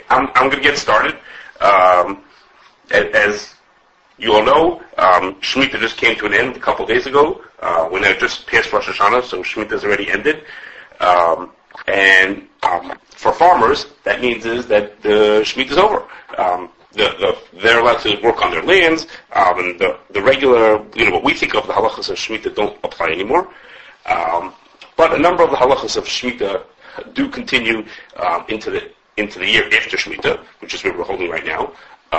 I'm going to get started. As you all know, Shemitah just came to an end a couple of days ago. When I just passed Rosh Hashanah, so Shemitah's already ended. For farmers, that means is that the Shemitah's over. They're allowed to work on their lands, and the regular, what we think of the halachas of Shemitah don't apply anymore. But a number of the halachas of Shemitah do continue into the year after Shemitah, which is where we're holding right now.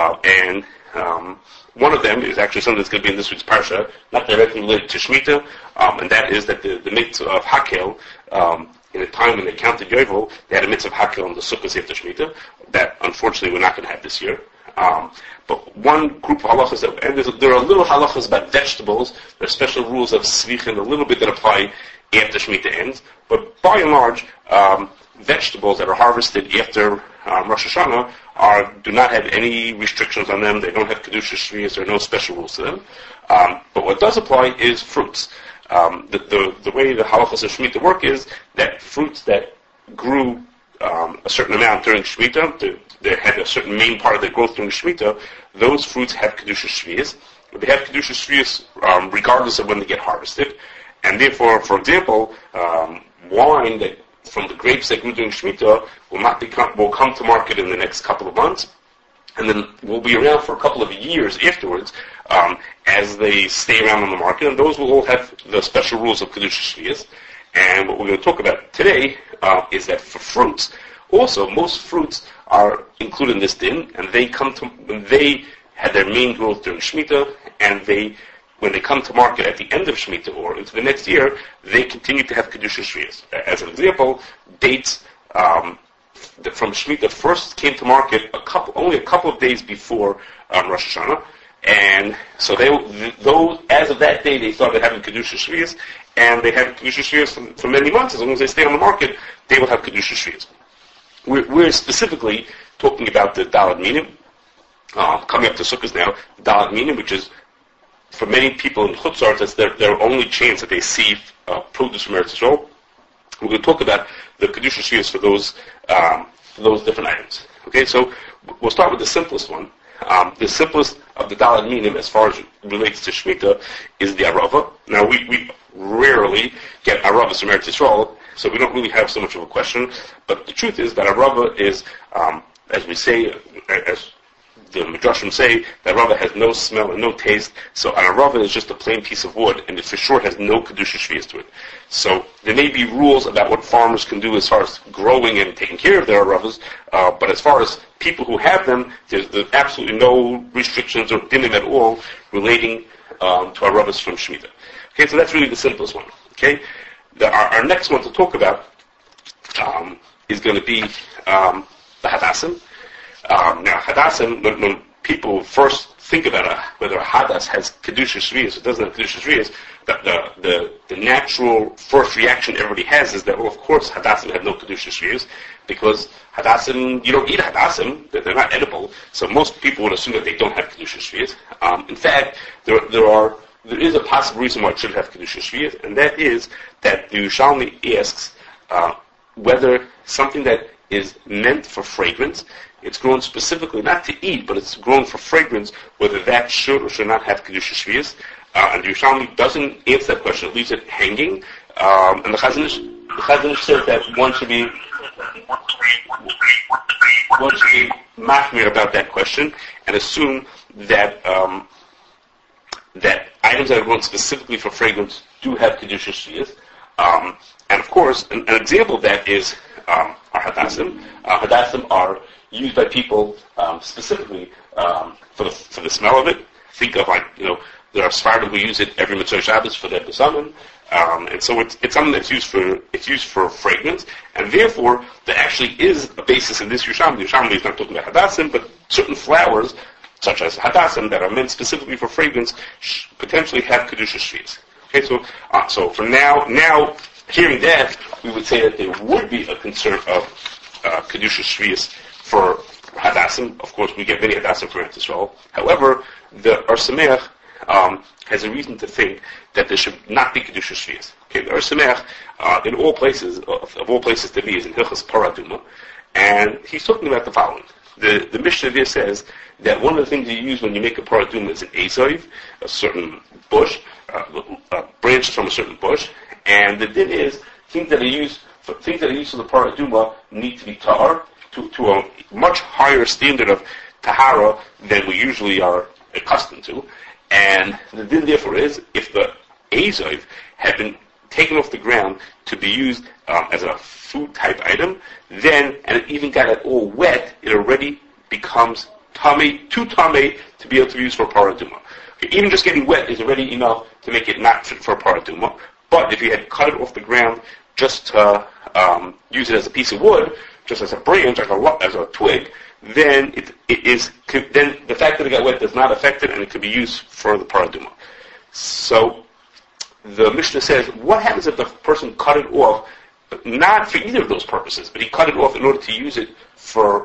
One of them is actually something that's going to be in this week's parsha, not directly related to Shemitah, and that is that the mitzvah of Hakel, in a time when they counted Yovel, they had a mitzvah of Hakel on the Sukkot after Shemitah, that unfortunately we're not going to have this year. But one group of halachas, and there are little halachas about vegetables, there are special rules of Svicha, a little bit that apply after Shemitah ends, but by and large, vegetables that are harvested after Rosh Hashanah do not have any restrictions on them. They don't have Kedusha Shvius. There are no special rules to them. But what does apply is fruits. The way the halachas of Shemitah work is that fruits that grew a certain amount during Shemitah, they had a certain main part of their growth during Shemitah, those fruits have Kedusha Shvius. They have Kedusha Shvius regardless of when they get harvested. And therefore, for example, wine that from the grapes that grew during Shemitah will come to market in the next couple of months, and then will be around for a couple of years afterwards as they stay around on the market, and those will all have the special rules of Kedusha Shvius. And what we're going to talk about today is that for fruits, also most fruits are included in this din, and they had their main growth during Shemitah, and when they come to market at the end of Shemitah or into the next year, they continue to have Kedusha Shvius. As an example, dates from Shemitah first came to market only a couple of days before Rosh Hashanah, and so as of that day, they started having Kedusha Shvius, and they had Kedusha Shvius for many months. As long as they stay on the market, they will have Kedusha Shvius. We're specifically talking about the Dalad Minim, coming up to Sukkot now, Dalad Minim, which is for many people in Chutz La'aretz, that's their only chance that they see produce from Eretz Yisrael. We're going to talk about the Kedusha Shvius for those different items. Okay, so we'll start with the simplest one. The simplest of the Dalad Minim, as far as it relates to Shemitah, is the Arava. Now, we rarely get Aravas from Eretz Yisrael, so we don't really have so much of a question. But the truth is that Arava is, as we say, as the Midrashim say, that Arava has no smell and no taste. So an Arava is just a plain piece of wood, and it for sure has no Kedusha Shvius to it. So there may be rules about what farmers can do as far as growing and taking care of their Aravas, but as far as people who have them, there's absolutely no restrictions or dinim at all relating to Aravas from Shemitah. Okay, so that's really the simplest one. Okay, our next one to talk about is going to be the Hadassim. Now, Hadassim, when people first think about whether a Hadas has Kedusha Shvius or doesn't have Kedusha Shvius, the natural first reaction everybody has is that, well, of course, Hadassim have no Kedusha Shvius, because Hadassim, you don't eat Hadassim, they're not edible, so most people would assume that they don't have Kedusha Shvius. In fact, there is a possible reason why it should have Kedusha Shvius, and that is that the Yerushalmi asks whether something that is meant for fragrance, it's grown specifically not to eat, but it's grown for fragrance, whether that should or should not have Kedusha Shvius. And the Yerushalmi doesn't answer that question, it leaves it hanging. And the Chazon Ish says that one should be machmir about that question and assume that that items that are grown specifically for fragrance do have Kedusha Shvius. And of course, an example of that is our Hadassim. Hadassim are used by people specifically for the smell of it. Think of there are Sfardim who use it every Mitzvah Shabbos for their besamim, and so it's something that's used for fragrance, and therefore there actually is a basis in this Yerushalmi. The Yerushalmi is not talking about Hadassim, but certain flowers such as Hadassim that are meant specifically for fragrance potentially have Kedusha Shvius. Okay, so for now hearing that, we would say that there would be a concern of Kedusha Shvius for Hadassim. Of course, we get many Hadassim from Eretz Yisrael. However, the Or Sameach has a reason to think that there should not be Kedusha Shvius. Okay, the Or Sameach, of all places to be, is in Hilchos Paraduma, and he's talking about the following. the Mishnah there says that one of the things you use when you make a paraduma is an ezoiv, a certain bush, branches from a certain bush, and the din is things that are used for the paraduma need to be tahar to a much higher standard of tahara than we usually are accustomed to, and the din therefore is if the ezoiv had been taken off the ground to be used as a food type item, then, and it even got it all wet, it already becomes too tamei to be able to be used for paraduma. Okay, even just getting wet is already enough to make it not fit for paraduma. But if you had cut it off the ground just to use it as a piece of wood, just as a branch, as a twig, then then the fact that it got wet does not affect it, and it could be used for the paraduma. So the Mishnah says, what happens if the person cut it off, not for either of those purposes, but he cut it off in order to use it for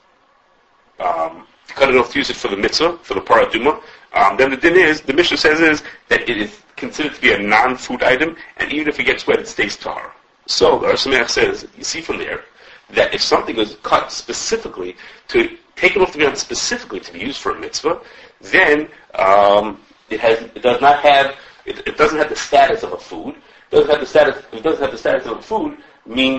the mitzvah, for the paraduma? Then the din is, the Mishnah says is that it is considered to be a non-food item, and even if it gets wet, it stays tahar. So the Ohr Somayach says, you see from there, that if something is cut specifically, taken off the ground specifically to be used for a mitzvah, then it doesn't have the status of a food. If it doesn't have the status of a food, means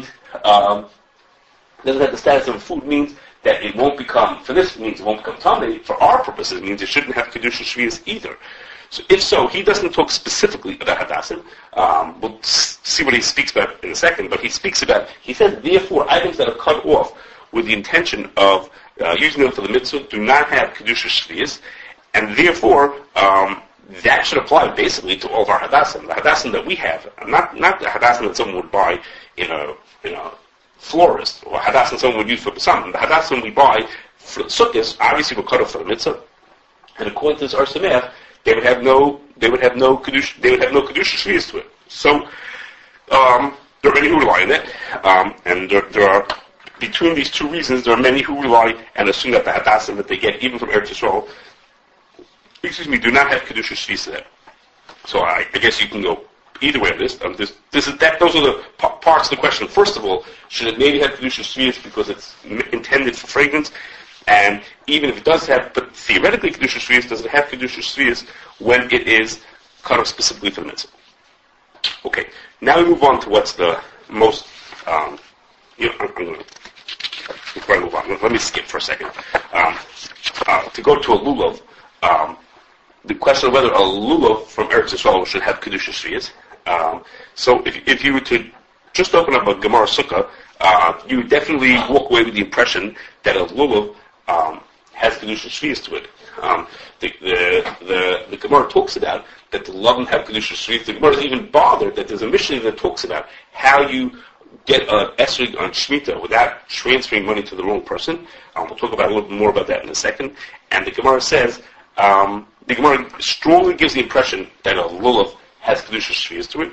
that it won't become, for this means it won't become tamei. For our purposes, it means it shouldn't have kedusha shvius either. So if so, he doesn't talk specifically about hadassim. We'll see what he speaks about in a second, but he says, therefore, items that are cut off with the intention of using them for the mitzvah do not have kedusha shvius, and therefore, that should apply basically to all of our hadassim. The hadassim that we have, not the hadassim that someone would buy in a florist, or hadassim someone would use for something. The hadassim we buy for the sukkahs, obviously were cut off for the mitzvah, and according to this Ohr Somayach, they would have no kedusha shvius to it. So there are many who rely on it, and there are, between these two reasons, there are many who rely and assume that the hadassim that they get even from Eretz Yisrael, do not have kedusha shvius to them. So I guess you can go either way on this. Those are the parts of the question. First of all, should it maybe have kedusha shvius because it's intended for fragrance? And even if it does have, but theoretically kedusha shvius, does it have kedusha shvius when it is cut off specifically for the mitzvah? Okay, now we move on to what's the most. Before I move on, let me skip for a second. To go to a lulav. The question of whether a lulav from Eretz Yisrael should have kedusha shvius. So if you were to just open up a Gemara Sukkah, you would definitely walk away with the impression that a lulav has kedusha shvius to it. The Gemara talks about that the lulav have kedusha shvius. The Gemara is even bothered that there's a Mishnah that talks about how you get an esrog on Shemitah without transferring money to the wrong person. We'll talk about a little bit more about that in a second. And the Gemara says, the Gemara strongly gives the impression that a lulav has kedusha shvius to it.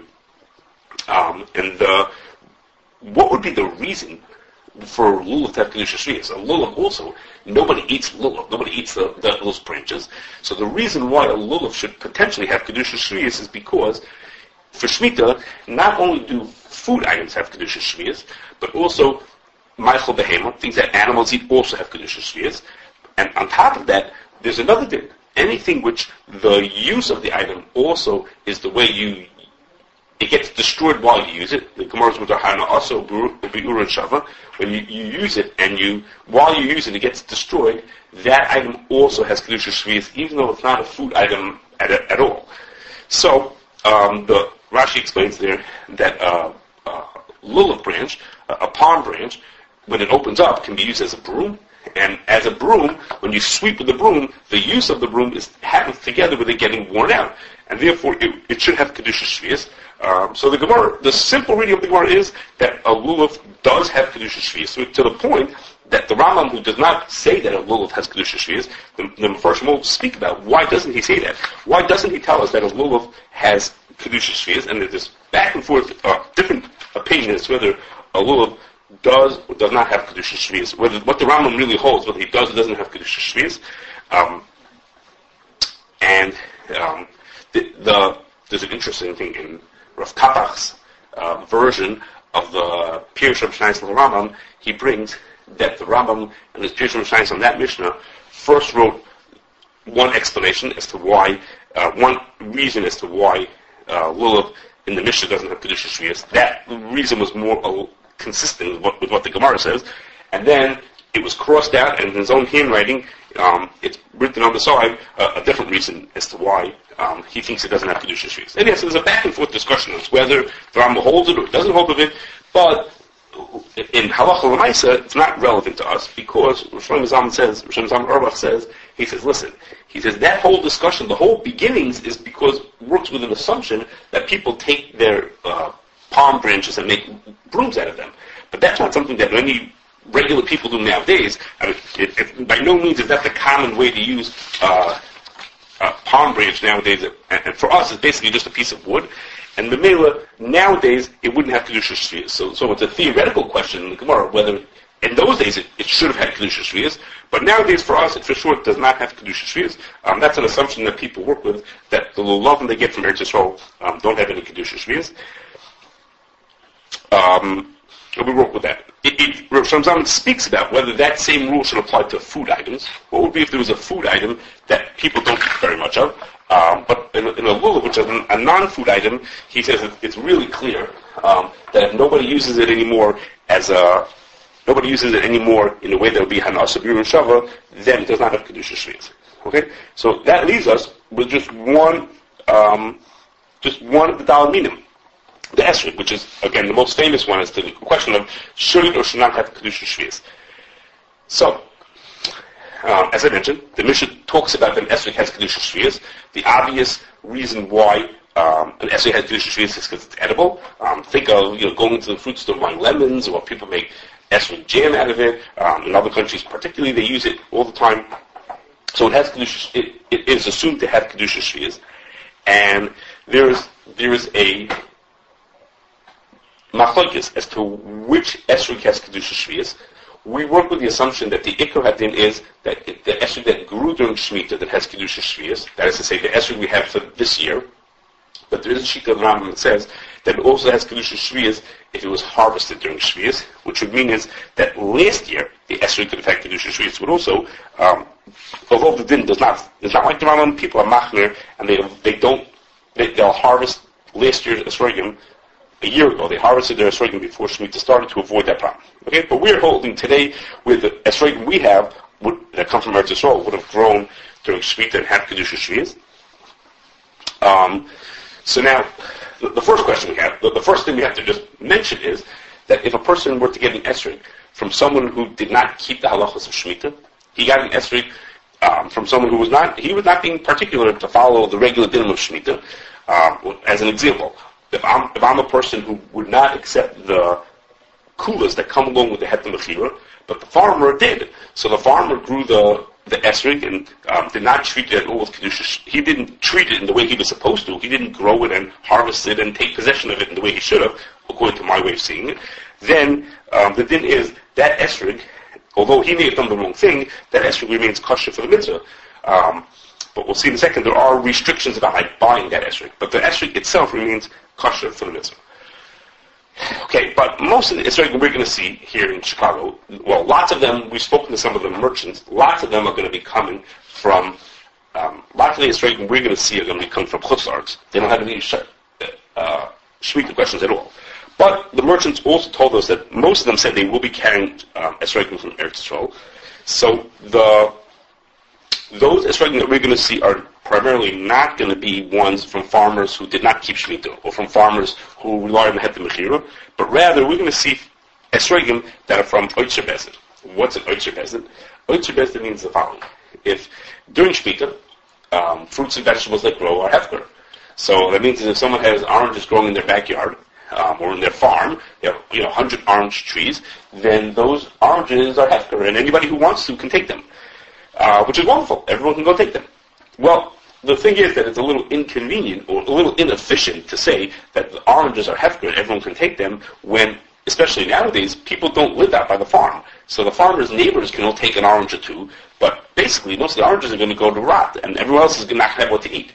And what would be the reason for lulav to have kedusha shvius? A lulav also, nobody eats lulav. Nobody eats those branches. So the reason why a lulav should potentially have kedusha shvius is because for Shemitah, not only do food items have kedusha shvius, but also ma'achal behema, things that animals eat, also have kedusha shvius. And on top of that, there's another thing. Anything which the use of the item also is the way it gets destroyed while you use it. The Gemara's with Hana also Bi'ur and Shava. When you use it and while you use it, it gets destroyed. That item also has kedusha shvius, even though it's not a food item at all. So the Rashi explains there that lulav branch, a palm branch, when it opens up, can be used as a broom. And as a broom, when you sweep with the broom, the use of the broom happens together with it getting worn out. And therefore, it should have kedusha shvius. So the simple reading of the Gemara is that a lulav does have kedusha shvius, to the point that the Rambam, who does not say that a lulav has kedusha shvius, the Mefarshim will speak about why doesn't he say that? Why doesn't he tell us that a lulav has kedusha shvius? And there's this back and forth, different opinions whether a lulav does or does not have kedusha shvius. What the Rambam really holds, whether he does or doesn't have kedusha shvius. There's an interesting thing in Rav Kapach's version of the Pirush of Shnai Rambam. He brings that the Rambam and his Pirushim Shines on that Mishnah first wrote one explanation as to why, one reason as to why Lulav in the Mishnah doesn't have Kedusha Shvius. That reason was more consistent with what the Gemara says. And then it was crossed out, and in his own handwriting, it's written on the side a different reason as to why he thinks it doesn't have Kedusha Shvius. And yes, there's a back and forth discussion as to whether the Rambam holds it or doesn't hold of it, but in Halacha L'Maisa, it's not relevant to us because Rosh Hashanah Auerbach says, he says, listen, he says that whole discussion, the whole beginnings is because it works with an assumption that people take their palm branches and make brooms out of them. But that's not something that any regular people do nowadays. I mean, by no means is that the common way to use a palm branch nowadays. And for us, it's basically just a piece of wood. And the Mela, nowadays, it wouldn't have Kedusha Shvius. So it's a theoretical question in the Gemara whether in those days it should have had Kedusha Shvius, but nowadays for us it for sure does not have Kedusha Shvius. That's an assumption that people work with, that the lulavim they get from Eretz Yisrael don't have any Kedusha Shvius. We work with that. Rosh Hashanah speaks about whether that same rule should apply to food items. What would be if there was a food item that people don't eat very much of? But in a lulav, which is a non-food item, he says it's really clear that if nobody uses it anymore in a way that would be Hanas Abir and Shava, then it does not have Kedusha Shvius. Okay? So that leaves us with just one of the Daled Minim. The Esrog, which is, again, the most famous one, is the question of should it or should not have Kedusha Shvius. So, as I mentioned, the Mishnah talks about that an Esrog has Kedusha Shvius. The obvious reason why an Esrog has Kedusha Shvius is because it's edible. Think of going to the fruit store buying lemons, or people make Esrog jam out of it. In other countries, particularly, they use it all the time. So it has Kedusha. It is assumed to have Kedusha Shvius, and there is a machlokes as to which esrog has Kedusha Shvius. We work with the assumption that the Ikar Hadin is that the esrog that grew during Shemitah that has Kedusha Shvius, that is to say, the esrog we have for this year. But there is a sheet of the Rambam that says that it also has Kedusha Shvius if it was harvested during Shvius, which would mean is that last year the esrog could have had Kedusha Shvius, but also, although the din does not, it's not like the Rambam people are machmir and they'll harvest last year's esrogim. A year ago, they harvested their esrogim before Shemitah started to avoid that problem. Okay, but we're holding today with the esrogim we have that come from Eretz Yisrael would have grown during Shemitah and had Kedusha Shvius. So now, the first question we have, the first thing we have to just mention is that if a person were to get an esrog from someone who did not keep the halachos of Shemitah, he got an esrog from someone who was not being particular to follow the regular dinim of Shemitah. As an example, if I'm a person who would not accept the kulas that come along with the heter mechira, but the farmer did. So the farmer grew the esrog and did not treat it at all with kedusha. He didn't treat it in the way he was supposed to. He didn't grow it and harvest it and take possession of it in the way he should have, according to my way of seeing it. Then the din is that esrog, although he may have done the wrong thing, that esrog remains kosher for the mitzvah. But we'll see in a second, there are restrictions about buying that esrog. But the esrog itself remains kosher for the mitzvah. Okay, but most of the esrog we're going to see here in Chicago, well, lots of them, we've spoken to some of the merchants, lots of them are going to be coming from, lots of the esrog we're going to see are going to be coming from Chutz La'aretz. They don't have any Shemitah questions at all. But the merchants also told us that most of them said they will be carrying esrogim from Eretz Yisrael. So those esrogim that we're going to see are primarily not going to be ones from farmers who did not keep Shemitah, or from farmers who rely on the heter mechira, but rather we're going to see esrogim that are from Oitzer Bezdin. What's an Oitzer Bezdin? Oitzer Bezdin means the following. If during Shemitah, fruits and vegetables that grow are hefker. So that means that if someone has oranges growing in their backyard, or in their farm, they have 100 orange trees, then those oranges are hefker, and anybody who wants to can take them, which is wonderful. Everyone can go take them. Well, the thing is that it's a little inconvenient or a little inefficient to say that the oranges are hefker and everyone can take them when, especially nowadays, people don't live out by the farm. So the farmer's neighbors can all take an orange or two, but basically most of the oranges are going to go to rot and everyone else is not going to have what to eat.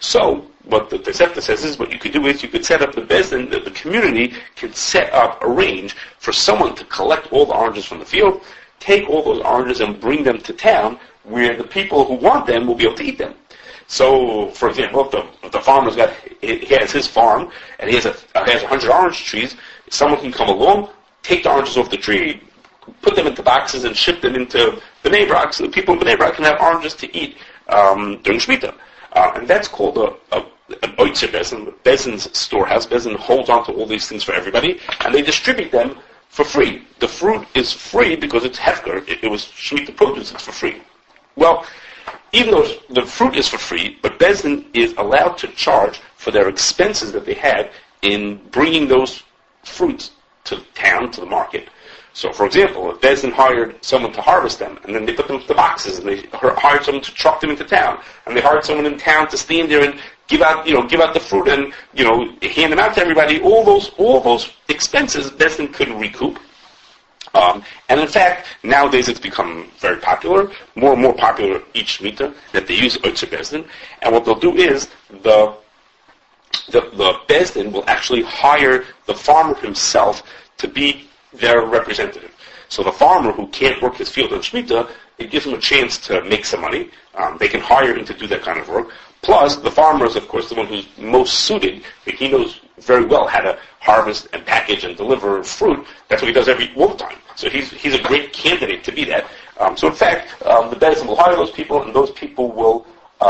So, what the Tosefta says is, what you could do is you could set up the Bezdin, the community can set up, arrange for someone to collect all the oranges from the field, take all those oranges and bring them to town where the people who want them will be able to eat them. So, for example, if the farmer's he has his farm and he has 100 orange trees, someone can come along, take the oranges off the tree, put them into boxes and ship them into Bnei Brak, so the people in Bnei Brak can have oranges to eat during Shemitah. And that's called an Oitzer Bezdin, Bezdin's storehouse. Bezdin holds on to all these things for everybody, and they distribute them for free. The fruit is free because it's hefker. It was Shemitah produce, it's for free. Well, even though the fruit is for free, but Bezdin is allowed to charge for their expenses that they had in bringing those fruits to town, to the market. So, for example, if Bezdin hired someone to harvest them, and then they put them into boxes, and they hired someone to truck them into town, and they hired someone in town to stand there and give out the fruit and hand them out to everybody. All those expenses Bezdin could recoup. And in fact, nowadays it's become very popular, more and more popular each Shemitah, that they use Oitzer Bezdin. And what they'll do is the Bezdin will actually hire the farmer himself to be their representative. So the farmer who can't work his field on Shemitah, it gives him a chance to make some money. They can hire him to do that kind of work. Plus, the farmer is, of course, the one who's most suited. He knows very well how to harvest and package and deliver fruit. That's what he does all the time. So he's a great candidate to be that. So in fact, the Bezdin will hire those people, and those people will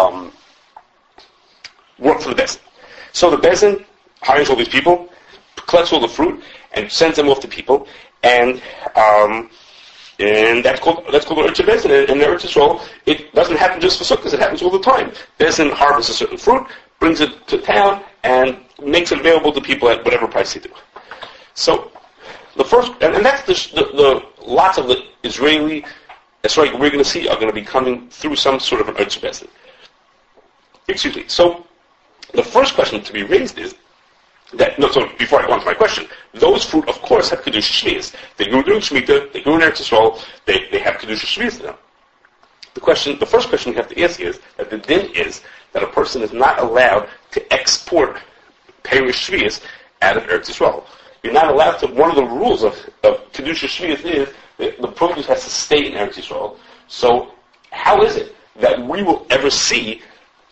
work for the Bezdin. So the Bezdin hires all these people, collects all the fruit, and sends them off to people, and that's called the Oitzer Bezdin. And the Eretz Yisrael, it doesn't happen just for Sukkot; it happens all the time. Bezdin harvests a certain fruit, brings it to town, and makes it available to people at whatever price they do. So the first, and that's the lots of the Israeli Esrogim we're going to see are going to be coming through some sort of an Oitzer Bezdin. Excuse me. So the first question to be raised is so before I go on to my question, those fruit, of course, have Kedusha Shvius. They grew during Shemitah, they grew in Eretz Yisrael, they have Kedusha Shvius to them. The first question we have to ask is that the din is that a person is not allowed to export Perish Shvius out of Eretz Yisrael. You're not allowed to, one of the rules of Kedusha Shvius is that the produce has to stay in Eretz Yisrael. So how is it that we will ever see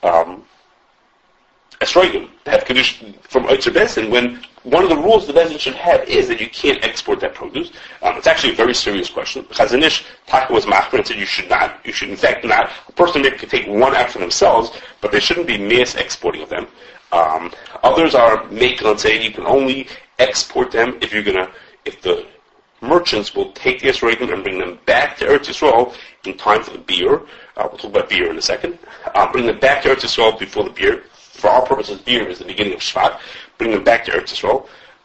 Esrogim have Kedusha from Oitzer Bezdin when one of the rules the Bezdin should have is that you can't export that produce? It's actually a very serious question. Chazon Ish Taka was machmir and said you should not. You should in fact not. A person maybe could take one out for themselves, but there shouldn't be mass exporting of them. Others are making and saying you can only export them if the merchants will take the Esrogim and bring them back to Eretz Yisrael in time for the beer. We'll talk about beer in a second. Bring them back to Eretz Yisrael before the beer. For our purposes, beer is the beginning of Shvat. Bring them back to Eretz Yisrael.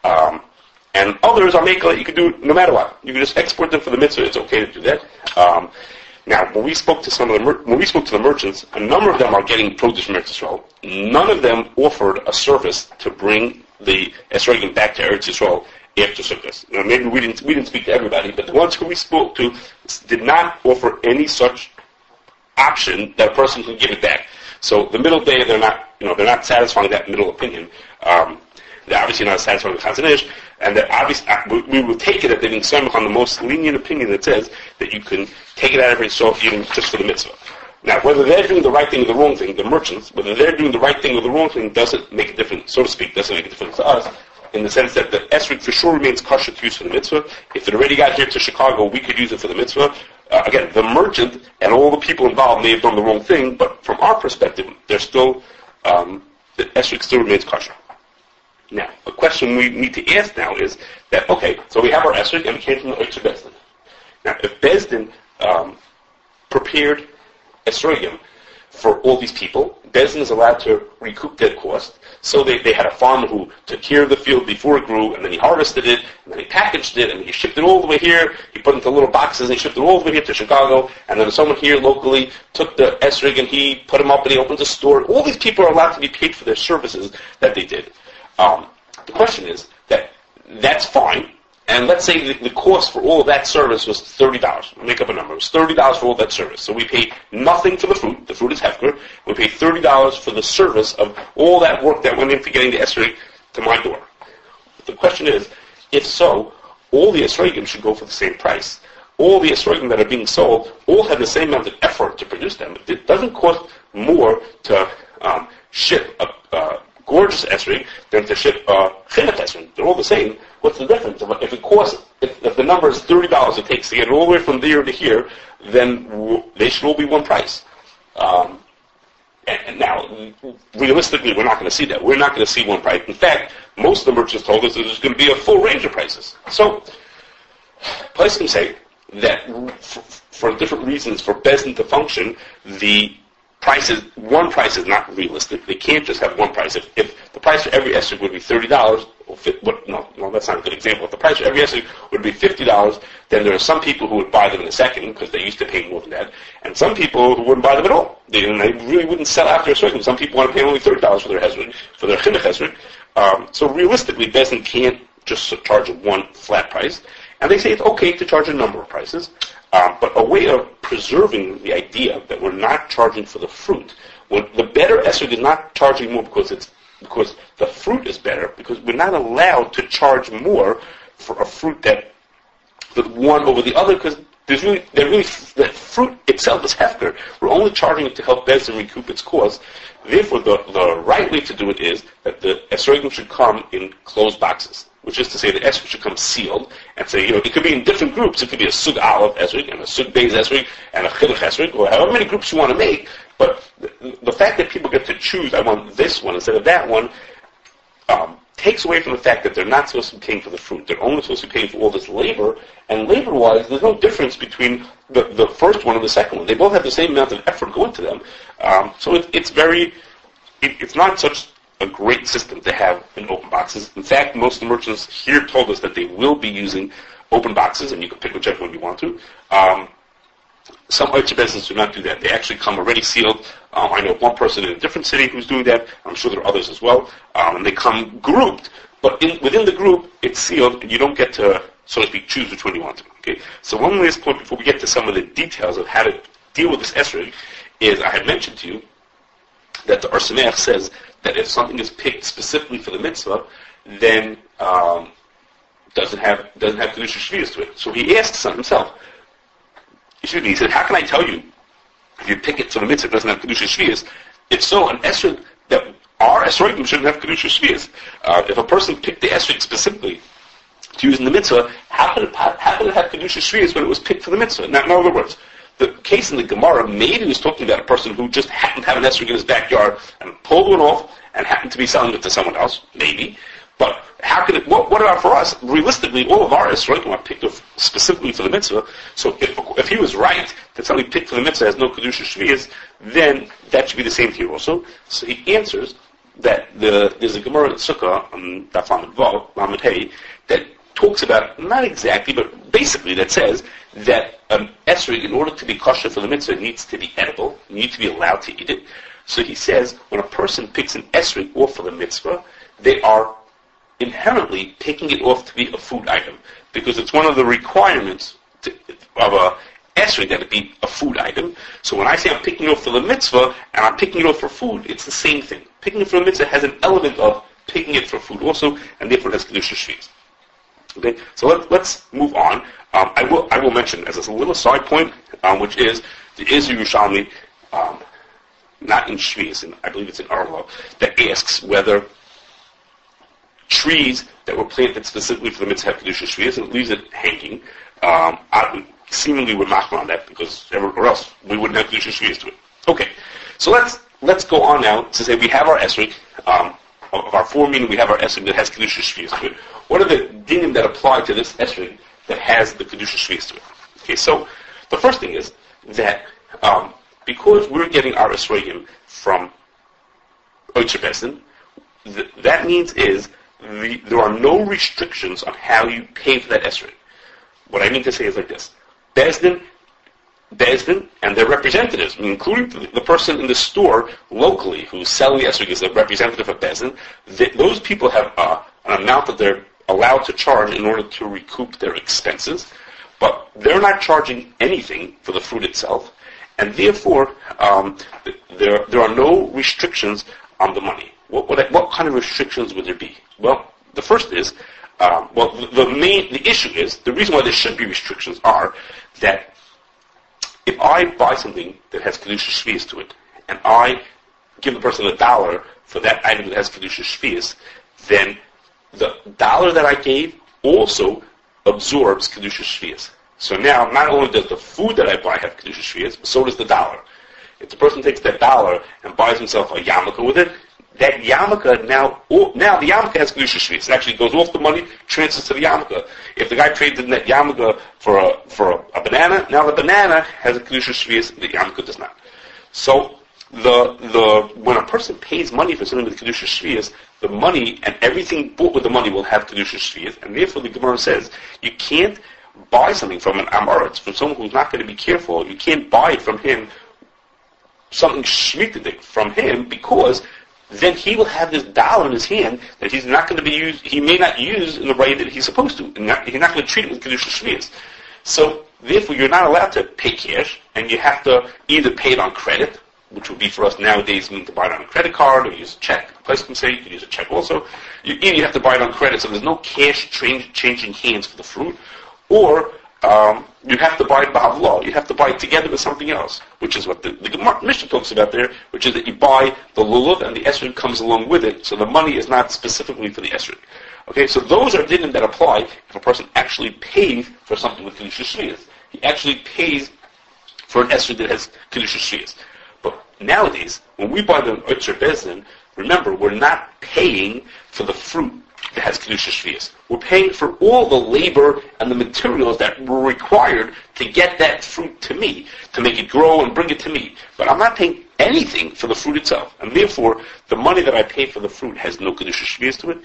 And others are making it you can do no matter what. You can just export them for the mitzvah. It's okay to do that. Now, when we spoke to the merchants, a number of them are getting produce from Eretz Yisrael. None of them offered a service to bring the Esrogim back to Eretz Yisrael after Sukkot. Now, maybe we didn't speak to everybody, but the ones who we spoke to did not offer any such option that a person can give it back. So the middle day, they're not satisfying that middle opinion. They're obviously not satisfying the Chazon Ish, and that obviously we will take it that they're being samech on the most lenient opinion that says that you can take it out of Eretz Yisrael even just for the mitzvah. Now, whether they're doing the right thing or the wrong thing, the merchants, whether they're doing the right thing or the wrong thing doesn't make a difference, so to speak, doesn't make a difference to us, in the sense that the esrog for sure remains kosher to use for the mitzvah. If it already got here to Chicago, we could use it for the mitzvah. Again, the merchant and all the people involved may have done the wrong thing, but from our perspective, they're still, the esrog still remains kosher. Now, a question we need to ask now is that, okay, so we have our esrog and we came from the Oitzer Bezdin. Now, if Bezdin prepared esrogim for all these people, Bezdin is allowed to recoup their cost. So they had a farmer who took care of the field before it grew, and then he harvested it, and then he packaged it, and he shipped it all the way here. He put it into little boxes, and he shipped it all the way here to Chicago. And then someone here locally took the esrog, and he put them up, and he opened a store. All these people are allowed to be paid for their services that they did. The question is that's fine, And let's say the cost for all of that service was $30. I'll make up a number. It was $30 for all that service. So we pay nothing for the fruit. The fruit is hefker. We pay $30 for the service of all that work that went into getting the esrog to my door. The question is, if so, all the esrogim should go for the same price. All the esrogim that are being sold all have the same amount of effort to produce them. It doesn't cost more to ship a gorgeous esrog than to ship a chinuch esrog. They're all the same. What's the difference? If the number is $30 it takes to get it all the way from there to here, then they should all be one price. And now, realistically, we're not going to see that. We're not going to see one price. In fact, most of the merchants told us that there's going to be a full range of prices. So, place can say that for different reasons, for Bezdin to function, one price is not realistic. They can't just have one price. If the price for every esrog would be $30, no, that's not a good example. If the price for every esrog would be $50, then there are some people who would buy them in a second because they used to pay more than that, and some people who wouldn't buy them at all. They really wouldn't sell after a certain. Some people want to pay only $30 for their esrog, for their chinuch esrog. So realistically, Bezdin can't just charge one flat price, and they say it's okay to charge a number of prices. But a way of preserving the idea that we're not charging for the fruit, when the better esrog is not charging more because the fruit is better, because we're not allowed to charge more for a fruit that one over the other, because the fruit itself is hefker. We're only charging it to help Bezdin recoup its cost. Therefore, the right way to do it is that the esrogim should come in closed boxes, which is to say the esrog should come sealed, and say, it could be in different groups. It could be a sug aleph esrog and a sug beis esrog and a chinuch esrog, or however many groups you want to make. But the fact that people get to choose, I want this one instead of that one, takes away from the fact that they're not supposed to be paying for the fruit. They're only supposed to be paying for all this labor, and labor-wise, there's no difference between the first one and the second one. They both have the same amount of effort going to them. So it's not such a great system to have in open boxes. In fact, most of the merchants here told us that they will be using open boxes, and you can pick whichever one you want to. Some Oitzer businesses do not do that. They actually come already sealed. I know one person in a different city who's doing that. I'm sure there are others as well. And they come grouped, but within the group, it's sealed, and you don't get to, so to speak, choose which one you want to. Okay. So one last point before we get to some of the details of how to deal with this esrog is I had mentioned to you that the Or Sameach says that if something is picked specifically for the mitzvah, then doesn't have kedusha shvius to it. So he asks himself. He said, how can I tell you if you pick it for the mitzvah it doesn't have kedusha shvius? If so, an esrog that our esrogim shouldn't have kedusha shvius. If a person picked the esrog specifically to use in the mitzvah, how could it have kedusha shvius when it was picked for the mitzvah? Now, in other words, the case in the Gemara maybe was talking about a person who just happened to have an esrog in his backyard and pulled one off and happened to be selling it to someone else, maybe. But how could it? What about for us? Realistically, all of our esrogim are picked specifically for the mitzvah. So if he was right that something picked for the mitzvah has no kedusha shvius, then that should be the same here also. So he answers that there's a Gemara in Sukkah on Daf Lamed Vav, Lamed Hey, that talks about, not exactly, but basically that says that an esrog, in order to be kosher for the mitzvah, needs to be edible, needs to be allowed to eat it. So he says when a person picks an esrog off for the mitzvah, they are inherently taking it off to be a food item, because it's one of the requirements of a esrog that it be a food item. So when I say I'm picking it off for the mitzvah and I'm picking it off for food, it's the same thing. Picking it for the mitzvah has an element of picking it for food also, and therefore it has kedusha shvius. Okay, so let's move on. I will mention as a little side point, which is the Ezer Yerushalmi, not in Shvius, and I believe it's in Arlo, that asks whether trees that were planted specifically for the mitzvah have kedusha shvius, and it leaves it hanging. Seemingly we're machmir on that, because everywhere else we wouldn't have kedusha shvius to it. Okay, so let's go on now to say we have our esrog. Of our four, meaning we have our esrog that has kedusha shvius to it. What are the dinim that apply to this esrog that has the kedusha shvius to it? Okay, so the first thing is that because we're getting our esrogim from Oitzer Bezdin, that means is there are no restrictions on how you pay for that esrog. What I mean to say is like this: Bezdin and their representatives, including the person in the store locally who's selling the esrog is a representative of Bezdin, those people have an amount of their allowed to charge in order to recoup their expenses, but they're not charging anything for the fruit itself, and therefore there are no restrictions on the money. What kind of restrictions would there be? Well, the first is, the issue is, the reason why there should be restrictions are that if I buy something that has Kedusha Shvius to it, and I give the person $1 for that item that has Kedusha Shvius, then the $1 that I gave also absorbs Kedusha Shvius. So now, not only does the food that I buy have Kedusha Shvius, but so does the $1. If the person takes that $1 and buys himself a yarmulke with it, that yarmulke now the yarmulke has Kedusha Shvius. It actually goes off the money, transfers to the yarmulke. If the guy trades in that yarmulke for a banana, now the banana has a Kedusha Shvius, the yarmulke does not. So when a person pays money for something with Kedusha Shvius, the money and everything bought with the money will have Kedusha Shvius, and therefore the Gemara says you can't buy something from an Amoritz, from someone who's not going to be careful. You can't buy it from him, something shmitadik from him, because then he will have this $1 in his hand that he's not going to be used. He may not use in the way that he's supposed to. And he's not going to treat it with Kedusha Shvius. So therefore, you're not allowed to pay cash, and you have to either pay it on credit, which would be for us nowadays mean to buy it on a credit card or use a check. The place can say you can use a check also. You have to buy it on credit, so there's no cash changing hands for the fruit, or you have to buy it b'havla. You have to buy it together with something else, which is what the Mishnah talks about there, which is that you buy the lulav and the esrog comes along with it, so the money is not specifically for the esrog. Okay, so those are dinim that apply if a person actually pays for something with Kedusha Shvius. He actually pays for an esrog that has Kedusha Shvius. But nowadays, when we buy the Oitzer Bezdin, remember, we're not paying for the fruit that has Kedusha Shvius. We're paying for all the labor and the materials that were required to get that fruit to me, to make it grow and bring it to me. But I'm not paying anything for the fruit itself. And therefore, the money that I pay for the fruit has no Kedusha Shvius to it.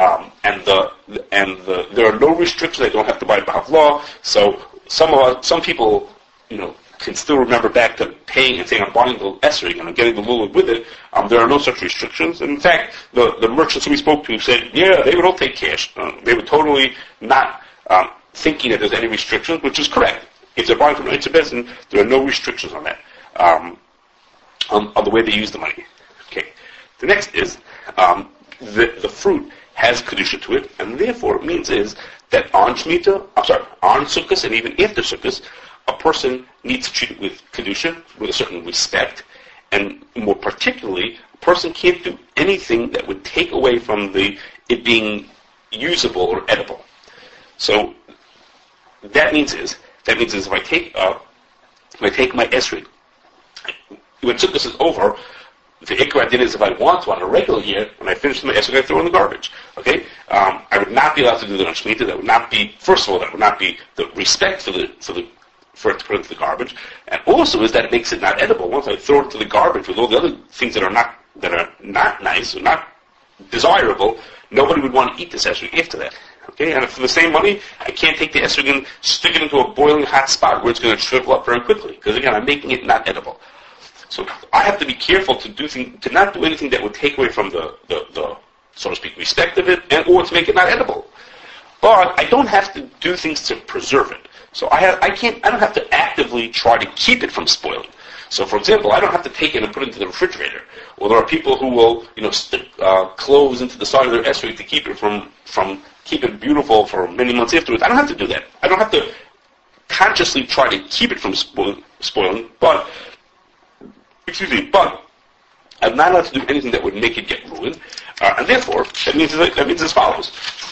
There are no restrictions. I don't have to buy it b'havla. So some people, can still remember back to paying and saying, I'm buying the esrog and I'm getting the lulav with it. There are no such restrictions. And in fact, the merchants we spoke to said, yeah, they would all take cash. They were totally not thinking that there's any restrictions, which is correct. If they're buying from an Oitzer Bezdin, there are no restrictions on that, on the way they use the money. Okay. The next is, the fruit has Kedusha to it, and therefore it means is that on Sukkot, and even after Sukkot, a person needs to treat it with Kedusha, with a certain respect, and more particularly, a person can't do anything that would take away from it being usable or edible. So that means is if I take my esrog, when Sukkot is over, the Ikra din is if I want to on a regular year, when I finish my esrog, I throw it in the garbage. Okay, I would not be allowed to do that on Shemitah. That would not be, first of all, that would not be the respect for it to put into the garbage, and also is that it makes it not edible. Once I throw it into the garbage with all the other things that are not nice or not desirable, nobody would want to eat this esrog after that. Okay, and for the same money, I can't take the esrog and stick it into a boiling hot spot where it's going to shrivel up very quickly, because again, I'm making it not edible. So I have to be careful to not do anything that would take away from the so to speak, respect of it, or to make it not edible. But I don't have to do things to preserve it. So I don't have to actively try to keep it from spoiling. So, for example, I don't have to take it and put it into the refrigerator. Or there are people who will, stick cloves into the side of their esrog to keep it from keep it beautiful for many months afterwards. I don't have to do that. I don't have to consciously try to keep it from spoiling. But I'm not allowed to do anything that would make it get ruined. And therefore, that means as follows.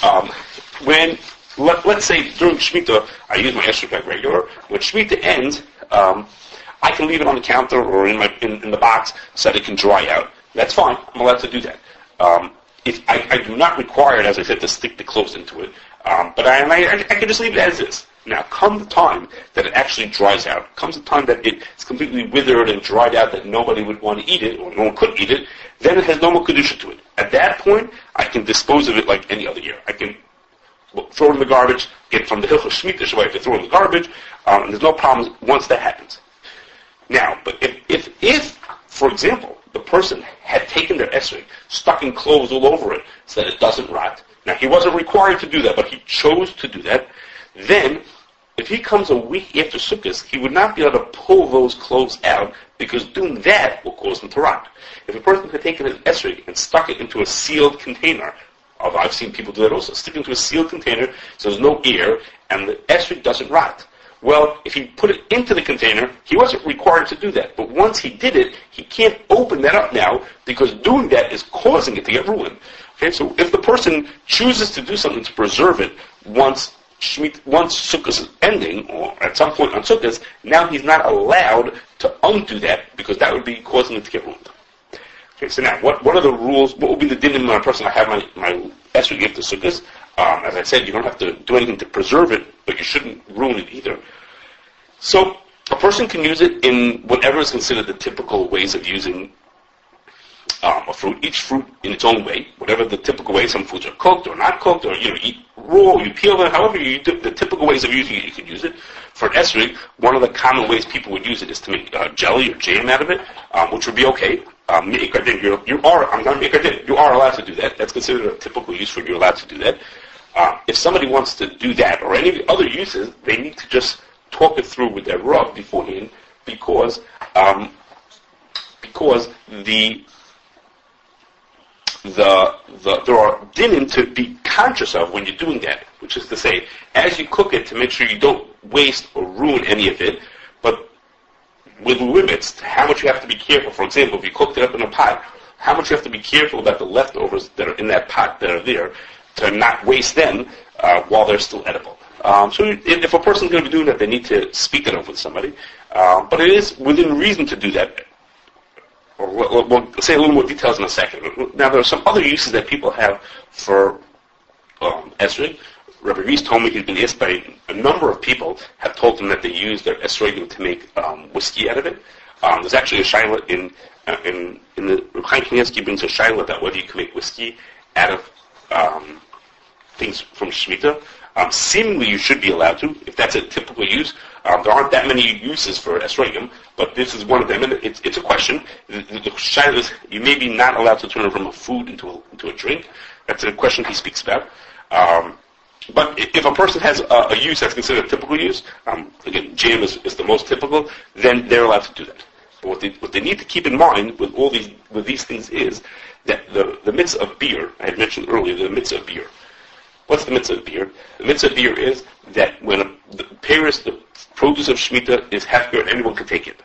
Let's say during Shemitah, I use my esrog like regular. When Shemitah ends, I can leave it on the counter or in the box so that it can dry out. That's fine. I'm allowed to do that. If I do not require it, as I said, to stick the clothes into it, but I can just leave it as is. Now, come the time that it actually dries out, comes the time that it's completely withered and dried out that nobody would want to eat it, or no one could eat it, then it has no more Kedusha to it. At that point, I can dispose of it like any other year. I can throw it in the garbage, get it from the Hilchos Shemitah, so I have to throw it in the garbage, and there's no problems once that happens. Now, but if, for example, the person had taken their esrog, stuck in clothes all over it so that it doesn't rot, Now, he wasn't required to do that, but he chose to do that. Then, if he comes a week after Sukkot, he would not be able to pull those clothes out, because doing that will cause them to rot. If a person had taken an esrog and stuck it into a sealed container, although I've seen people do that also, stick it into a sealed container so there's no air, and the esrog doesn't rot. Well, if he put it into the container, he wasn't required to do that. But once he did it, he can't open that up now, because doing that is causing it to get ruined. Okay, so if the person chooses to do something to preserve it once Sukkot is ending, or at some point on Sukkot, now he's not allowed to undo that, because that would be causing it to get ruined. Okay, so now, what are the rules? What will be the din when a person I have my esrog after Sukkot? As I said, you don't have to do anything to preserve it, but you shouldn't ruin it either. So, a person can use it in whatever is considered the typical ways of using a fruit, each fruit in its own way, whatever the typical way. Some foods are cooked or not cooked, or eat raw, you peel them, however you do, the typical ways of using it, you can use it. For an esrog, one of the common ways people would use it is to make jelly or jam out of it, which would be okay. You are allowed to do that. That's considered a typical use for you're allowed to do that. If somebody wants to do that or any of the other uses, they need to just talk it through with their Rav beforehand, because there are dinim to be conscious of when you're doing that, which is to say, as you cook it, to make sure you don't waste or ruin any of it, but with limits to how much you have to be careful. For example, if you cooked it up in a pot, how much you have to be careful about the leftovers that are in that pot that are there, to not waste them while they're still edible. So if a person's going to be doing that, they need to speak it over with somebody. But it is within reason to do that. We'll say a little more details in a second. Now, there are some other uses that people have for esrog. Rabbi Reese told me he's been asked by a number of people, have told him that they use their esrogim to make whiskey out of it. There's actually a shaila in the Reb Chaim Kanievsky brings a shaila about whether you can make whiskey out of things from Shemitah. Seemingly you should be allowed to, if that's a typical use. There aren't that many uses for esrogim, but this is one of them, and it's a question. The shaila is, you may be not allowed to turn it from a food into a drink. That's a question he speaks about. But if a person has a use that's considered a typical use, again, jam is the most typical, then they're allowed to do that. But what they need to keep in mind with these things is that the mitzvah of beer, I had mentioned earlier, the mitzvah of beer. What's the mitzvah of beer? The mitzvah of beer is that when the produce of Shemitah is hefker, and anyone can take it.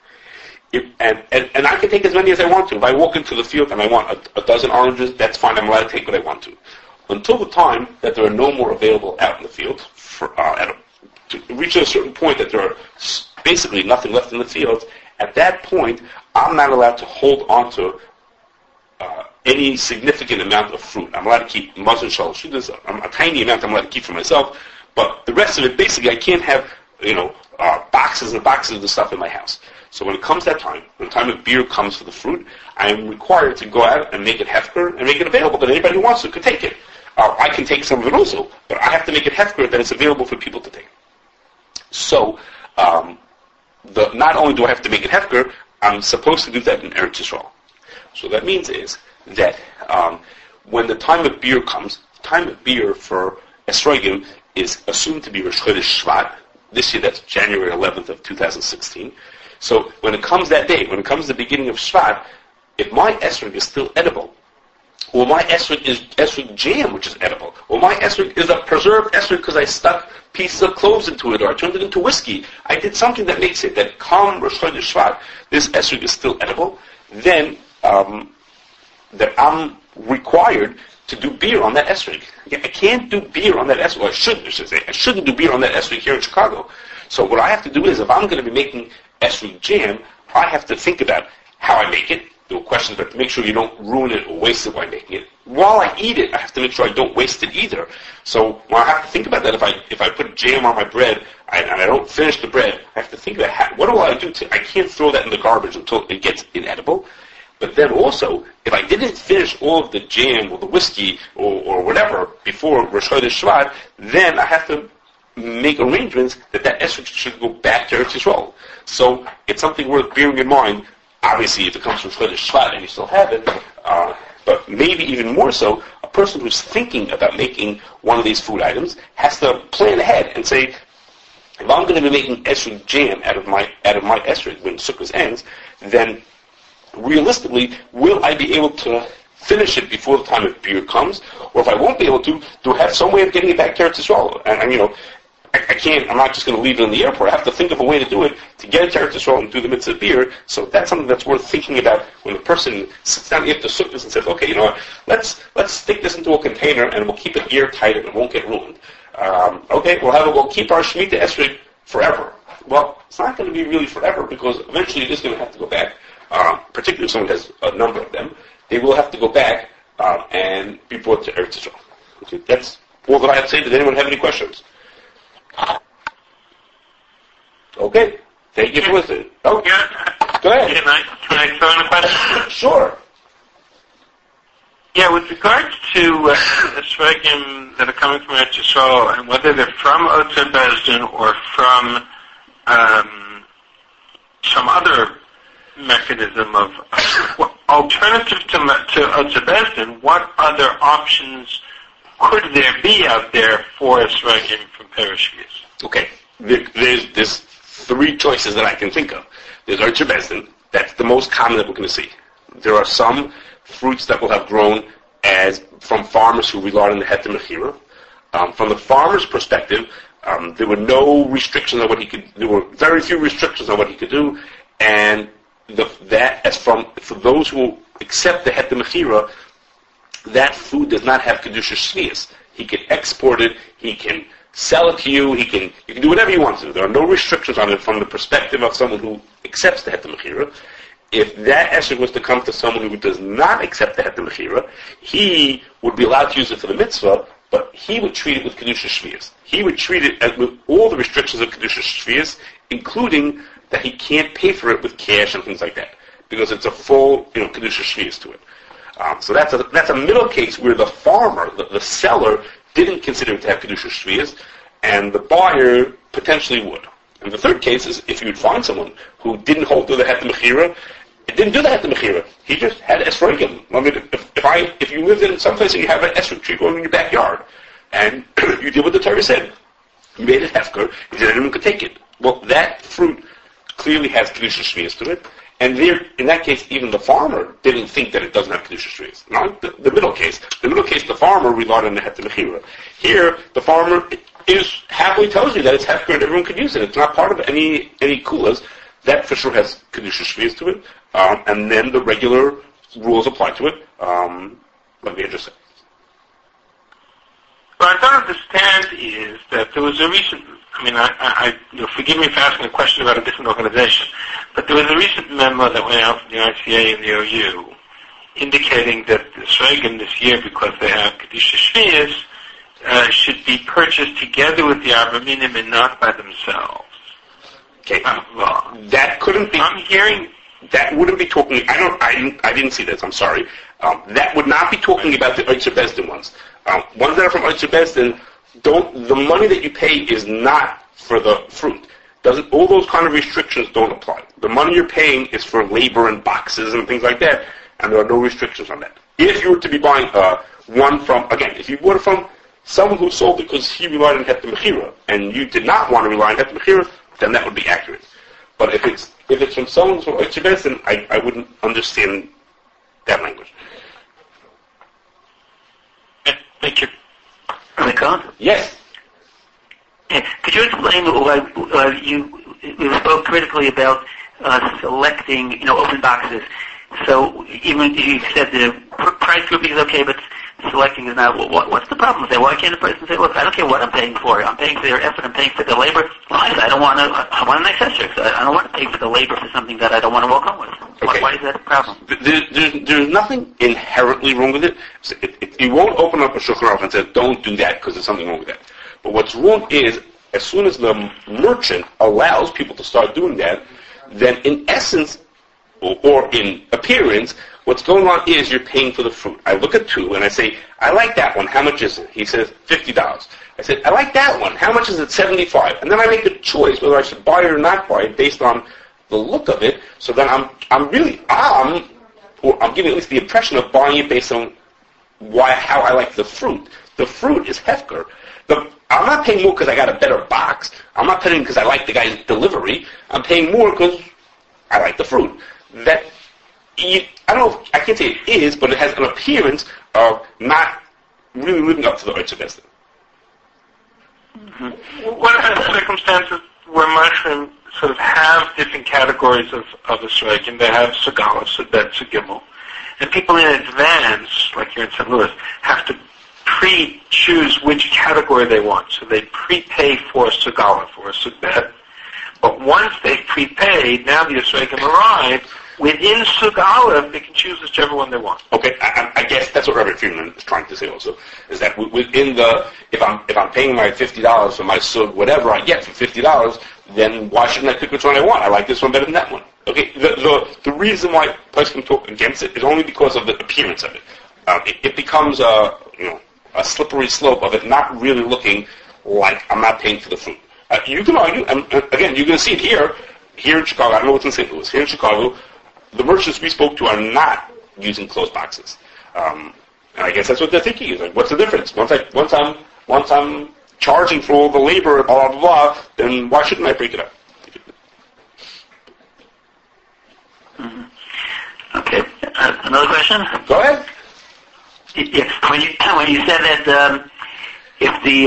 And I can take as many as I want to. If I walk into the field and I want a dozen oranges, that's fine, I'm allowed to take what I want to. Until the time that there are no more available out in the field, to reach a certain point that there are basically nothing left in the field, at that point, I'm not allowed to hold on to any significant amount of fruit. I'm allowed to keep mazon shal shudas, a tiny amount I'm allowed to keep for myself, but the rest of it, basically, I can't have, boxes and boxes of the stuff in my house. So when it comes that time, when the time of beer comes for the fruit, I am required to go out and make it hefker and make it available that anybody who wants to could take it. I can take some of it also, but I have to make it hefker that it's available for people to take. So, not only do I have to make it hefker, I'm supposed to do that in Eretz Yisrael. So that means is that when the time of beer comes, the time of beer for esrogim is assumed to be Rosh Chodesh Shvat. This year, that's January 11th of 2016. So when it comes that day, when it comes the beginning of Shvat, if my esrog is still edible, or my esrog is esrog jam, which is edible, or my esrog is a preserved esrog because I stuck pieces of cloves into it, or I turned it into whiskey, I did something that makes it that come Rosh Chodesh Shvat, this esrog is still edible, then that I'm required to do beer on that esrog. I can't do beer on that esrog. I shouldn't do beer on that esrog here in Chicago. So what I have to do is, if I'm going to be making esrog jam, I have to think about how I make it. There are questions about to make sure you don't ruin it or waste it while making it. While I eat it, I have to make sure I don't waste it either. So I have to think about that. If I put jam on my bread and I don't finish the bread, I have to think about what do I do I can't throw that in the garbage until it gets inedible. But then also, if I didn't finish all of the jam or the whiskey or whatever before Rosh Chodesh Shvat, then I have to make arrangements that esrog should go back to Eretz Yisrael. So it's something worth bearing in mind. Obviously, if it comes from Chodesh Shvat and you still have it, but maybe even more so, a person who's thinking about making one of these food items has to plan ahead and say, if I'm going to be making esrog jam out of my esrog when Sukkot ends, then realistically, will I be able to finish it before the time of beer comes? Or if I won't be able to, do I have some way of getting it back to Eretz Yisrael? And I can't, I'm not just going to leave it in the airport. I have to think of a way to do it, to get it to Eretz Yisrael and do the mitzvah beer. So that's something that's worth thinking about when the person sits down after Sukkot and says, okay, you know what, let's stick this into a container and we'll keep it airtight and it won't get ruined. Okay, we'll keep our Shemitah Esrog forever. Well, it's not going to be really forever because eventually it is going to have to go back, particularly if someone has a number of them. They will have to go back and be brought to Eretz Yisrael. Okay, that's all that I have to say. Does anyone have any questions? Okay, thank you for listening. Oh, yeah. Go ahead. Can I throw in a question? Sure. Yeah, with regards to esrogim that are coming from Eretz Yisrael, and whether they're from Otzer Bezdin or from some other mechanism of alternative to Otzer Bezdin, what other options could there be out there for esrogim from Perishvius? Okay, there's three choices that I can think of. There's Otzer Bezdin. That's the most common that we're going to see. There are some fruits that will have grown as from farmers who relied on the heter mechira. From the farmer's perspective, there were no restrictions on what he could. There were very few restrictions on what he could do, and for those who accept the heter mechira, that food does not have kedusha shvius. He can export it. He can sell it to you. You can do whatever you want to do. There are no restrictions on it from the perspective of someone who accepts the heter mechira. If that esrog was to come to someone who does not accept the heter mechira, he would be allowed to use it for the mitzvah, but he would treat it with kedusha shvius. He would treat it as with all the restrictions of kedusha shvius, including that he can't pay for it with cash and things like that, because it's a full kedusha shvius to it. So that's a middle case where the farmer, the seller, didn't consider it to have kedusha shvius, and the buyer potentially would. And the third case is if you would find someone who didn't hold to the heter mechira, it didn't do the heter mechira. He just had esrogim. I mean, if you lived in some place and you have an esrog tree growing in your backyard, and you did what the Torah said, you made it hefker, and then anyone could take it. Well, that fruit clearly has kedusha shvius to it, and there, in that case, even the farmer didn't think that it doesn't have kedusha shvius. Not the middle case. The middle case, the farmer relied on the heter mechira. Here, the farmer happily tells you that it's hefker and everyone could use it. It's not part of any kulas. That for sure has kedusha shvius to it, and then the regular rules apply to it. Let me just say. What I don't understand is that there was a recent. I mean, forgive me for asking a question about a different organization, but there was a recent memo that went out from the ICA and the OU indicating that the esrogim this year, because they have kedusha shvius, should be purchased together with the Arba Minim and not by themselves. Okay, that couldn't be. I'm hearing that wouldn't be talking. I didn't see this. I'm sorry. That would not be talking about the Otzer Bezdin ones. Ones that are from Otzer Bezdin, the money that you pay is not for the fruit. All those kind of restrictions don't apply. The money you're paying is for labor and boxes and things like that, and there are no restrictions on that. If you were to be buying one from, again, if you bought it from someone who sold it because he relied on heter mechira, and you did not want to rely on heter mechira, then that would be accurate. But if it's from someone who's from Otzer Bezdin, I wouldn't understand that language. Thank you. Yes. Could you explain why you spoke critically about selecting, open boxes? So even if you said the price grouping is okay, but selecting is not. What's the problem with that? Why can't a person say, "Look, I don't care what I'm paying for. I'm paying for their effort. I'm paying for the labor. I don't want to. I want a nice esrog. I don't want to pay for the labor for something that I don't want to walk home with." Okay. Why is that a problem? There's nothing inherently wrong with it. You won't open up a Shulchan Aruch and say, "Don't do that," because there's something wrong with that. But what's wrong is, as soon as the merchant allows people to start doing that, then in essence, or in appearance, what's going on is you're paying for the fruit. I look at two and I say, I like that one. How much is it? He says, $50. I said, I like that one. How much is it? $75. And then I make a choice whether I should buy it or not buy it based on the look of it. So then I'm giving at least the impression of buying it based on how I like the fruit. The fruit is hefker. I'm not paying more because I got a better box. I'm not paying because I like the guy's delivery. I'm paying more because I like the fruit. I don't know, I can't say it is, but it has an appearance of not really living up to the Oitzer Bestin. What are the circumstances where mushroom sort of have different categories of a strike, and they have Segala, Sebet, Segimel, and people in advance, like here in St. Louis, have to pre-choose which category they want. So they prepay for a Segala, for a Sebet, but once they've prepaid, now the Yisraelim arrive. Within Segala, they can choose whichever one they want. Okay, I guess that's what Rabbi Friedman is trying to say also, is that within if I'm paying my $50 for my Sug, whatever I get for $50, then why shouldn't I pick which one I want? I like this one better than that one. Okay, the reason why Place can talk against it is only because of the appearance of it. It becomes a slippery slope of it not really looking like I'm not paying for the fruit. You can argue, and again, you're going to see it here in Chicago. I don't know what's in St. Louis. Here in Chicago, the merchants we spoke to are not using closed boxes, and I guess that's what they're thinking. Is like, what's the difference? Once I'm charging for all the labor, blah blah blah, then why shouldn't I break it up? Mm-hmm. Okay, another question. Go ahead. Yes, when you said that if the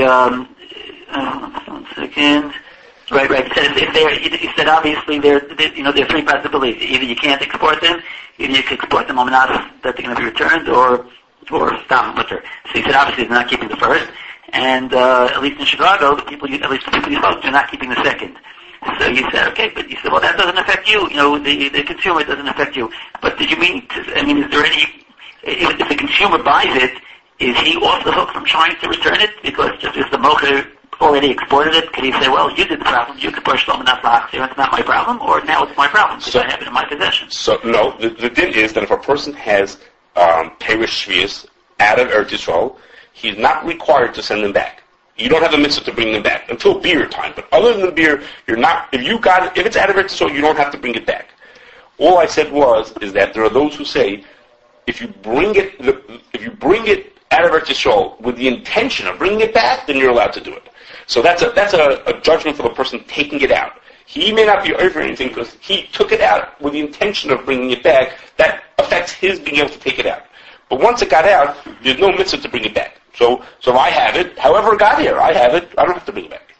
1 second. Right. You said obviously there are three possibilities. Either you can't export them, either you can export them on that they're going to be returned, or stop mutter. So you said obviously they're not keeping the first, and at least in Chicago, at least the people you spoke to, are not keeping the second. So you said okay, but you said well that doesn't affect you. The consumer doesn't affect you. But did you mean? Is there any? If the consumer buys it, is he off the hook from trying to return it because just is the mocher already exported it? Can he say, well, you did the problem, you could push them enough last year, it's not my problem, or now it's my problem because I have it in my possession? So, no, the thing is that if a person has Perish Shvius out of Eretz Yisrael, he's not required to send them back. You don't have a mitzvah to bring them back until beer time. But other than beer, you're not, if it's out of Eretz Yisrael, you don't have to bring it back. All I said is that there are those who say, if you bring it out of Eretz Yisrael with the intention of bringing it back, then you're allowed to do it. So that's a judgment for the person taking it out. He may not be over anything because he took it out with the intention of bringing it back. That affects his being able to take it out. But once it got out, there's no mitzvah to bring it back. So if I have it, however it got here, I have it. I don't have to bring it back.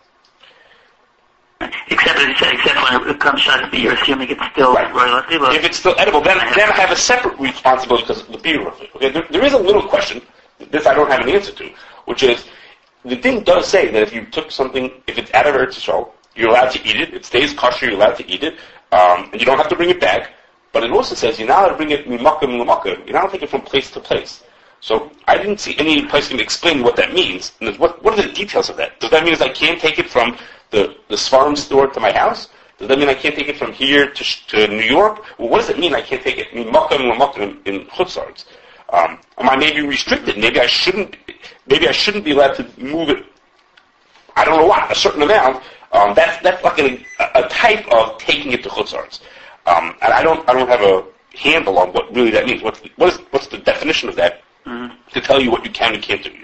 Except when it comes out of beer, assuming it's still royalty. If it's still edible, then I have a separate responsibility because of the beer of it. Okay, there is a little question. This I don't have an answer to, which is, the thing does say that if you took something, if it's out of Eretz Yisrael, you're allowed to eat it. It stays kosher. You're allowed to eat it, and you don't have to bring it back. But it also says you're not allowed to bring it mimakim l'makim. You're not allowed to take it from place to place. So I didn't see any place to explain what that means. And what are the details of that? Does that mean I can't take it from the Svarim store to my house? Does that mean I can't take it from here to New York? Well, what does it mean I can't take it mimakim l'makim in chutzards? Am I maybe restricted? Maybe I shouldn't be allowed to move it. I don't know what, a certain amount. That's like a type of taking it to chutzards. And I don't have a handle on what really that means. What's the definition of that to tell you what you can and can't do?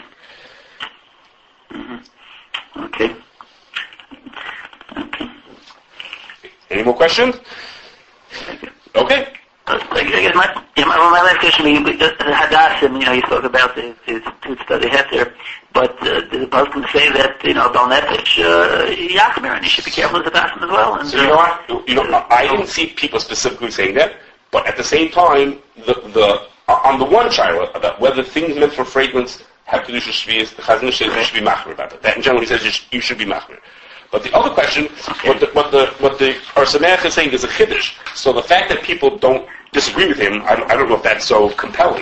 Mm-hmm. Okay. Any more questions? Okay. My last question, Hadassim, you spoke about the study heter, but the Muslims say that, Bal Nefesh, Yachmir, and you should be careful with Hadassim as well. And, so you know what? I didn't see people specifically saying that, but at the same time, on the one shaila about whether things meant for fragrance have kedusha shvius, the Chazon says you should be machmir about it. That in general he says you should be machmir. But the other question, what the Or Sameach is saying is a chiddush. So the fact that people don't disagree with him, I don't know if that's so compelling,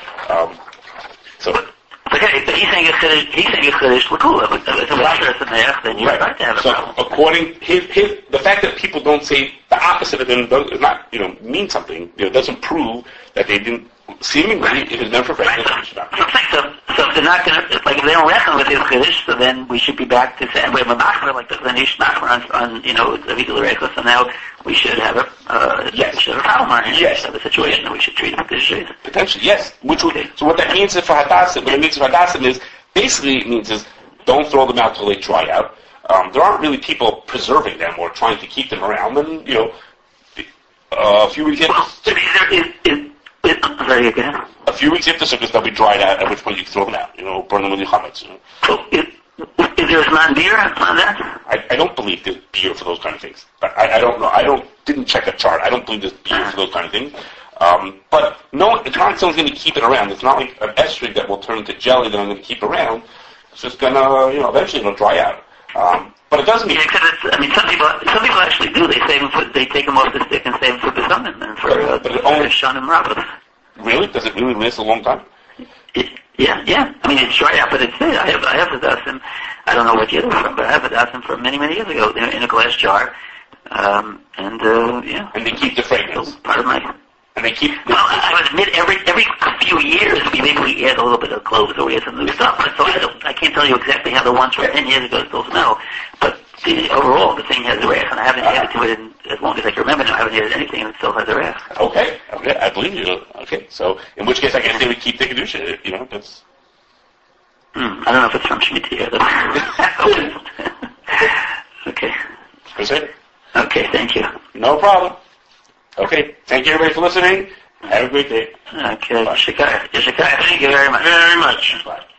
Okay, but he's saying a chiddush l'kula. But if it's a Sameach, then you're right to have a problem. So according the fact that people don't say the opposite of him does not mean something. Doesn't prove that they didn't. Seemingly, it is meant for fragrance. So if they're not going to, if they don't reckon with his chiddush, so then we should be back to saying we have a machmer like the Nish machmer on Avidu L'Reikos, so now we should have a yes. should have a problem on our hands. Yes. We should have a situation that we should treat it with Kedusha. Potentially, yes. Okay. So what that means for Hadassim, what it means for Hadassim is, basically it means is, don't throw them out till they dry out. There aren't really people preserving them or trying to keep them around. And, a few weeks after... Sorry, again. A few weeks after Sukkot, they'll be dried out, at which point you can throw them out. Burn them with your chametz. So, is there a man beer on that? I don't believe there's beer for those kind of things. I don't know. Didn't check a chart. I don't believe there's beer for those kind of things. But no, it's not like someone's going to keep it around. It's not like an estrig that will turn into jelly that I'm going to keep around. It's just going to, eventually it'll dry out. But it doesn't mean... Yeah, because some people actually do. They take them off the stick and save them for the sun and for Shanim Rabbos. Really? Does it really last a long time? Yeah. I mean, it's dry out, but it's there. I have the Hadassim. I don't know what year they're from, but I have the Hadassim from many, many years ago in a glass jar. And they keep the fragrance. Part of my... And they keep... Well, I would admit every few years we add a little bit of cloves or we add some new stuff. So I can't tell you exactly how the ones from 10 years ago still smell. But overall, the thing has a wrath, and I haven't added to it in as long as I can remember now. I haven't added anything, and it still has a wrath. Okay, I believe you. Okay, so in which case I guess they would keep the Kedusha, that's... I don't know if it's from Shemitah or Okay. Okay, thank you. No problem. Okay, thank you everybody for listening. Have a great day. Okay, Shikaya, thank you very much. Very much. Bye.